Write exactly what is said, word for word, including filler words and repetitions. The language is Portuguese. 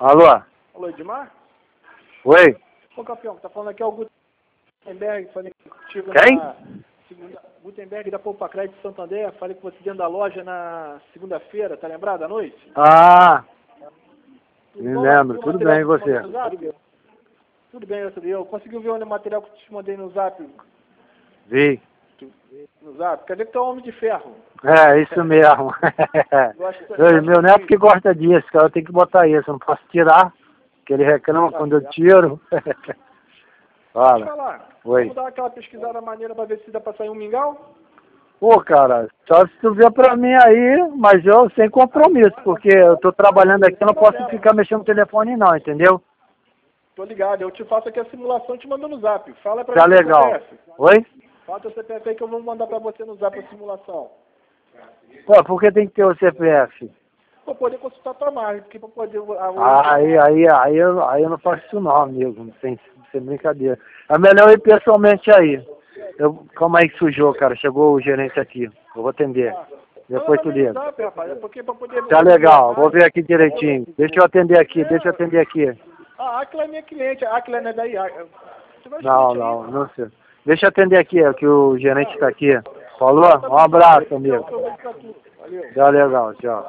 Alô? Alô, Edmar? Oi? Ô, campeão, tá falando aqui é o Gutenberg, falei contigo Quem? na segunda... Gutenberg da Poupa Crédito de Santander, falei com você dentro da loja na segunda-feira, tá lembrado, à noite? Ah, Tudo me bom? lembro. Viu o Tudo material bem, e que eu te mandei você? no zap? Tudo bem, eu eu consegui ver o material que eu te mandei no zap, Vi. no zap, quer dizer que tu é um homem de ferro. É, isso mesmo. Gosto, Eu, gosto meu neto de... que gosta disso, cara, eu tenho que botar isso, eu não posso tirar, que ele reclama Tá quando eu certo. tiro. Deixa eu te Fala. falar, Oi. vamos dar aquela pesquisada maneira pra ver se dá pra sair um mingau? Pô, cara, só se tu vier pra mim aí, mas eu sem compromisso, porque eu tô trabalhando aqui, eu não posso ficar mexendo no telefone não, entendeu? Tô ligado, eu te faço aqui a simulação e te mando no zap. Fala pra Tá mim teu legal. C P F. Oi? Fala teu C P F aí que eu vou mandar pra você no zap a simulação. Pô, por que tem que ter o C P F? Pra poder consultar tua marca, porque pra poder... Ah, aí, aí, aí, eu, aí eu não faço isso não, amigo, sem, sem brincadeira. É melhor eu ir pessoalmente aí. Eu, calma aí que sujou, cara, chegou o gerente aqui, eu vou atender. Depois tu liga. Zap, rapaz, é porque pra poder... Tá legal, vou ver aqui direitinho. Deixa eu atender aqui, deixa eu atender aqui. A Aquila é minha cliente, a Aquila não é daí. A- Você vai Não, cliente aí. não, não sei. Deixa eu atender aqui, é que o gerente tá aqui. Falou? Tá Um no zap aí, abraço, que eu amigo. que eu vejo pra tu. Valeu. Tá legal, tchau.